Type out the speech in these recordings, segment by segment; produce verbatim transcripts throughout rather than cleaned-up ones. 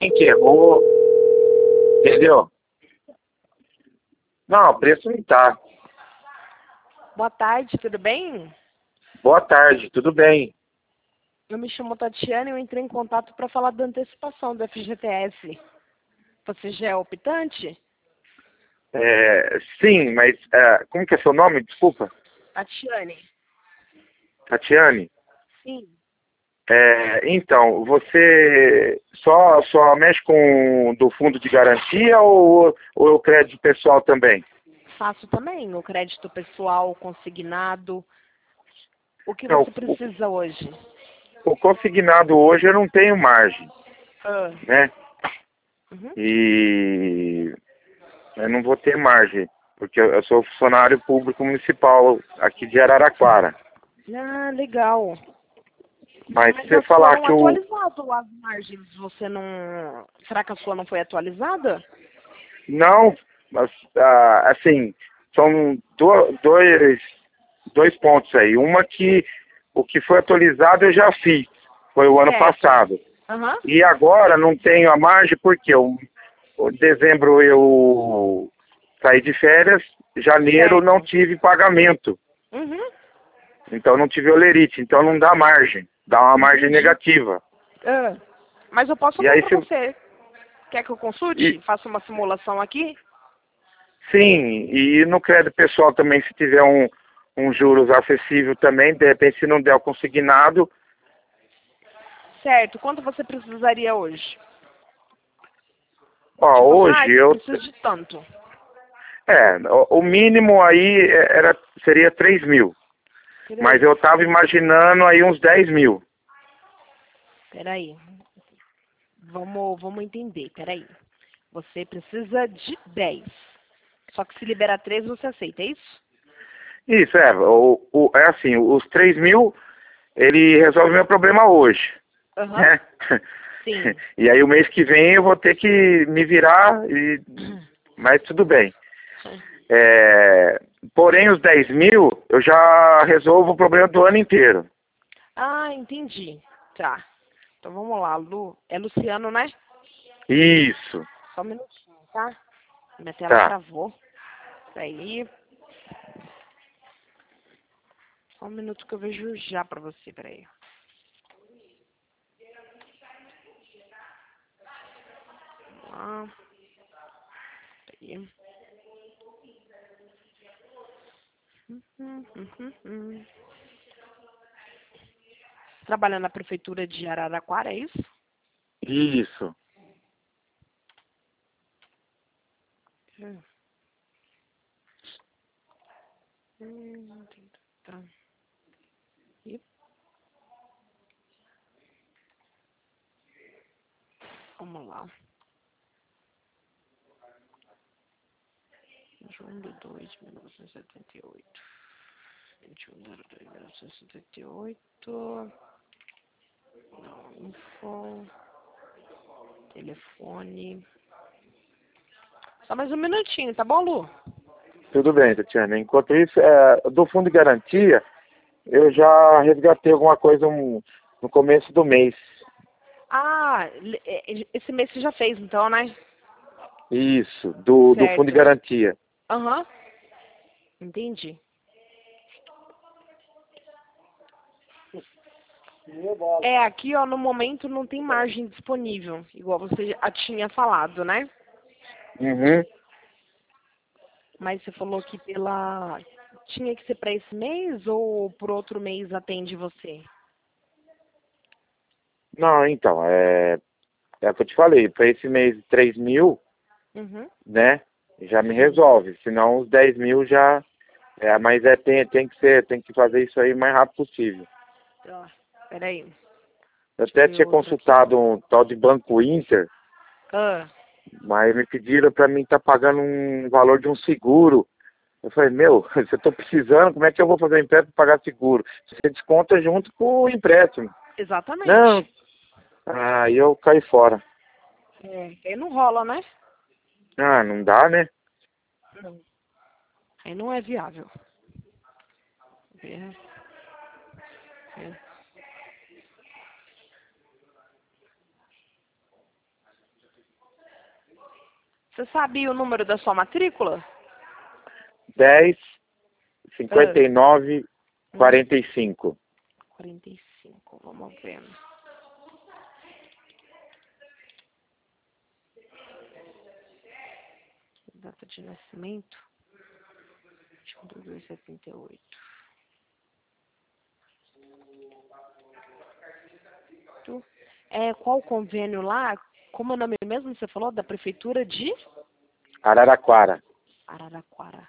Enterrou, entendeu? Não, o preço não tá. Boa tarde, tudo bem? Boa tarde, tudo bem? Eu me chamo Tatiana e eu entrei em contato para falar da antecipação do F G T S. Você já é optante? É, sim, mas é, como que é seu nome? Desculpa. Tatiane? Tatiane? Sim. É, então, você só, só mexe com do fundo de garantia ou, ou o crédito pessoal também? Faço também o crédito pessoal, consignado. O que Não, você o, precisa hoje? o consignado hoje eu não tenho margem, Ah. né? Uhum. E eu não vou ter margem, porque eu eu sou funcionário público municipal aqui de Araraquara. Ah, legal. Mas se Mas você as falar foram que o, atualizadas as margens. Você não... Será que a sua não foi atualizada? não, mas, ah, assim, são do- dois, dois pontos aí. Uma que o que foi atualizado eu já fiz, foi o ano Certo. passado. Aham. E agora não tenho a margem porque o, o dezembro eu saí de férias, janeiro não Certo. tive pagamento. Uhum. Então não tive olerite, então não dá margem, dá uma margem Entendi. negativa. Ah. Mas eu posso E ver aí para se você. Quer que eu e, consulte? Faça uma simulação aqui? sim, e no crédito pessoal também se tiver um, um juros acessível também, de repente se não der o consignado, Certo. Quanto você precisaria hoje? ó, Tipo assim, ah, hoje eu preciso de tanto. é, o, o mínimo aí era seria três mil, mas Três. eu estava imaginando aí uns dez mil. Peraí. Vamos, vamos entender. Peraí. Você precisa de dez. Só que se liberar três, você aceita, é isso? Isso, é, o, o, é assim, os três mil, ele resolve meu problema hoje, Aham. né? Sim. E aí o mês que vem eu vou ter que me virar, e, mas tudo bem. É, porém, os dez mil, eu já resolvo o problema do ano inteiro. Ah, entendi. Tá. Então vamos lá, Lu. É Luciano, né? Isso, Só um minutinho, tá? Minha tela tá. travou. Peraí. Só um minuto que eu vejo já pra você, peraí. Vamos lá. Peraí. Uhum, uhum, uhum. Trabalha na prefeitura de Araraquara, é isso? Isso. Hum. Hum, tá. E vamos lá. João de dois, mil novecentos e setenta e oito. vinte e um de dois, mil novecentos e setenta e oito. Não, info. Telefone. Só mais um minutinho, tá bom, Lu? Tudo bem, Tatiana. Enquanto isso, é, do fundo de garantia, eu já resgatei alguma coisa um- no começo do mês. Ah, le- é, esse mês você já fez, então, né? Isso, do, do fundo de Certo. garantia. Aham. Entendi. É, aqui, ó, no momento não tem margem disponível, igual você já tinha falado, né? Uhum. Mas você falou que pela... Tinha que ser para esse mês ou por outro mês atende você? Não, então, é, é o que eu te falei. Para esse mês, três mil, Uhum. né? Já me Sim. resolve. Senão, os dez mil já. É, mas é, tem, tem que ser, tem que fazer isso aí o mais rápido possível. Ó, peraí. Eu Deixa eu até ver tinha outro aqui. consultado um tal de Banco Inter, Ah, mas me pediram para mim estar tá pagando um valor de um seguro. Eu falei, meu, se eu estou precisando, como é que eu vou fazer um empréstimo para pagar seguro? Você desconta junto com o empréstimo. Não, exatamente. aí eu caí fora. É, aí não rola, né? Ah, não dá, né? Não. Aí não é viável. É, é. Você sabe o número da sua matrícula? dez, cinquenta e nove, Ah. quarenta e cinco. quarenta e cinco, vamos ver. Data de nascimento? vinte e dois, setenta e oito. É, qual o convênio lá? Como é o nome mesmo que você falou? Da Prefeitura de Araraquara. Araraquara.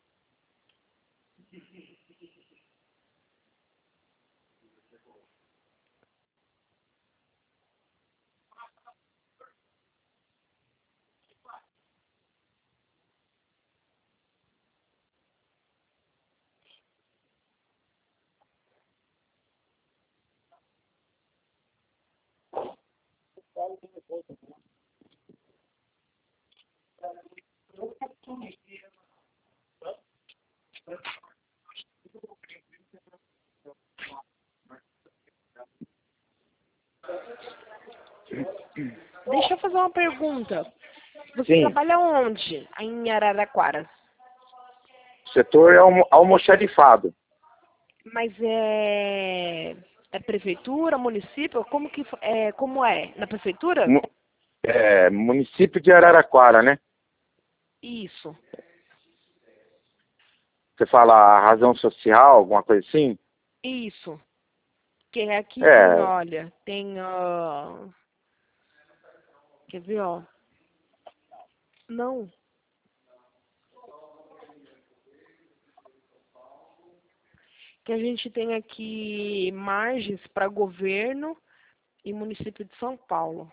Deixa eu fazer uma pergunta. Você Sim. trabalha onde? Aí em Araraquara. O setor é almo almoxarifado. Mas é... É prefeitura, município? Como que é? Como é? Na prefeitura? Mu é, município de Araraquara, né? Isso. Você fala a razão social, alguma coisa assim? Isso. Que aqui É. tem, olha, tem, uh... quer ver, ó? Não. Que a gente tem aqui margens para governo e município de São Paulo.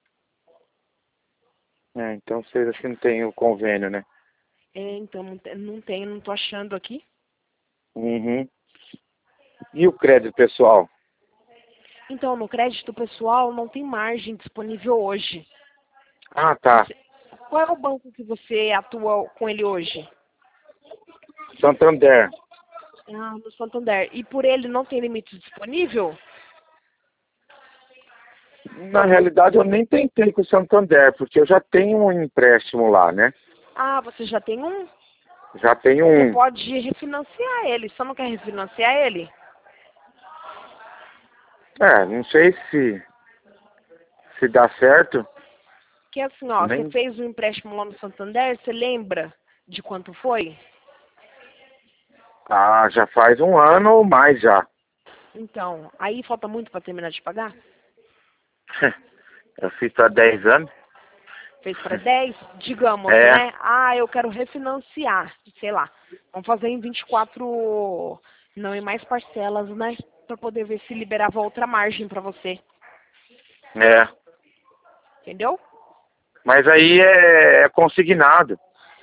É, então vocês assim não tem o convênio, né? É, então, não tem, não tem, não tô achando aqui. Uhum. E o crédito pessoal? Então, no crédito pessoal não tem margem disponível hoje. Ah, tá. Você, qual é o banco que você atua com ele hoje? Santander. Ah, no Santander. E por ele não tem limite disponível? Na realidade, eu nem tentei com o Santander, porque eu já tenho um empréstimo lá, né? Ah, você já tem um? Já tenho Você um. pode refinanciar ele. Só não quer refinanciar ele? É, não sei se se dá certo. Que assim, ó, você Nem... fez um empréstimo lá no Santander, você lembra de quanto foi? Ah, já faz um ano ou mais já. Então, aí falta muito para terminar de pagar? Eu fiz há dez anos. Fez para dez, digamos, É. né? Ah, eu quero refinanciar, sei lá. Vamos fazer em vinte e quatro, não, em mais parcelas, né? Para poder ver se liberava outra margem para você. É. Entendeu? Mas aí é, é consignado.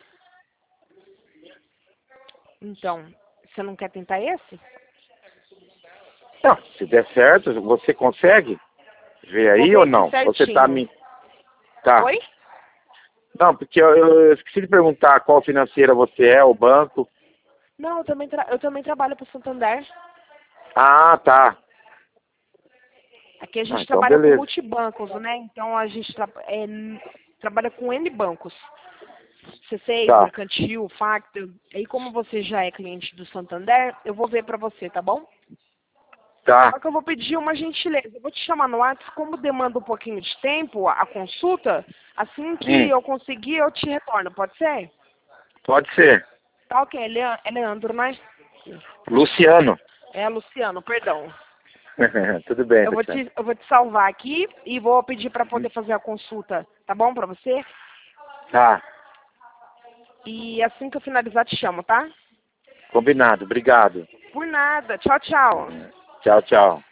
Então, você não quer tentar esse? Não, se der certo, você consegue ver Vou aí ver ou aqui não? Você tá certinho. me... Tá. Oi? Não, porque eu, eu esqueci de perguntar qual financeira você é, o banco. Não, eu também, tra eu também trabalho para o Santander. Ah, tá. Aqui a Ah, gente então trabalha com beleza. multibancos, né? Então a gente tra é, trabalha com N bancos. C seis, Tá, Mercantil, Factor. Aí como você já é cliente do Santander, eu vou ver pra você, tá bom? tá. Só que eu vou pedir uma gentileza. Eu vou te chamar no WhatsApp, como demanda um pouquinho de tempo a consulta, assim que Hum, eu conseguir, eu te retorno, pode ser? pode ser. Tá ok, Lean- é Leandro, né? Luciano. É Luciano, perdão. Tudo bem, Eu vou Luciano. te, eu vou te salvar aqui e vou pedir pra poder fazer a consulta, tá bom pra você? Tá, E assim que eu finalizar, te chamo, tá? combinado. Obrigado. Por nada. Tchau, tchau. Tchau, tchau.